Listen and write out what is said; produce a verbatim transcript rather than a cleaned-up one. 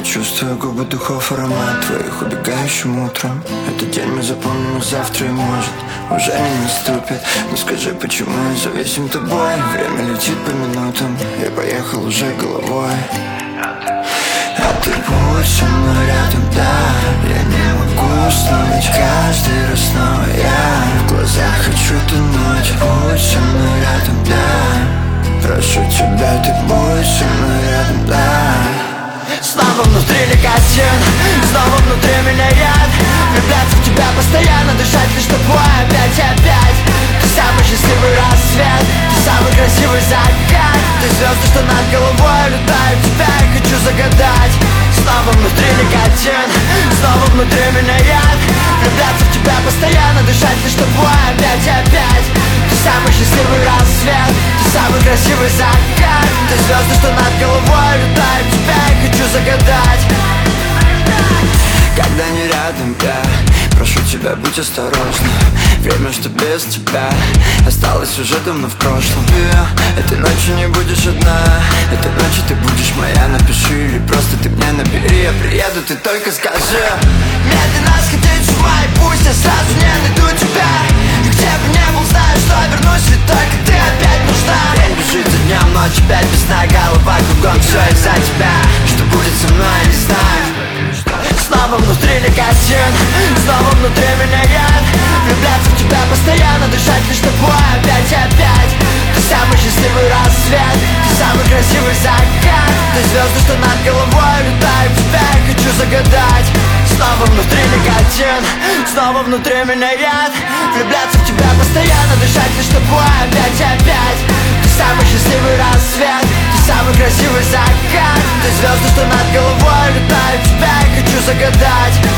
Я чувствую губы духов, аромат твоих убегающим утром. Этот день мы запомним и завтра, и может уже не наступит. Но скажи, почему я зависим тобой? Время летит по минутам, я поехал уже головой. А ты будь со мной рядом, да. Я не могу уснуть, каждый раз снова я в глазах хочу тонуть. Будь со мной рядом, да. Прошу тебя, ты будь со мной рядом, да. Снова внутри никотин, снова внутри меня яд. Влюбляться в тебя постоянно, дышать лишь тобой опять и опять. Ты самый счастливый рассвет, ты самый красивый закат. Ты звезды, что над головой летают, тебя я хочу загадать. Снова внутри никотин, снова внутри меня яд. Влюбляться в тебя постоянно, дышать лишь тобой опять и опять. Ты самый счастливый рассвет, ты самый красивый закат. Ты звезды, что над головой летают, тебя я хочу загадать. Когда не рядом я, прошу тебя, будь осторожна. Время, что без тебя осталось уже давно в прошлом. Ты этой ночью не будешь одна, этой ночью ты будешь моя. Напиши или просто ты мне набери, я приеду, ты только скажи. Медленно сходить с ума, и пусть я сразу не найду тебя. И где бы не был, знаю, что вернусь, ведь только ты опять нужна. День бежит за днем, ночь опять без сна, голова кругом, все из-за тебя. Что будет со мной, я не знаю. Снова внутри никотин, снова внутри меня яд. Влюбляться в тебя постоянно, дышать лишь тобой опять и опять. Ты самый счастливый рассвет, ты самый красивый закат. Ты звезды, что над головой летают, тебя я хочу загадать. Снова внутри никотин, снова внутри меня яд. Влюбляться в тебя постоянно, дышать лишь тобой опять и опять. Ты самый счастливый рассвет, ты самый красивый закат. Ты звезды, что над головой летают, тебя я хочу загадать.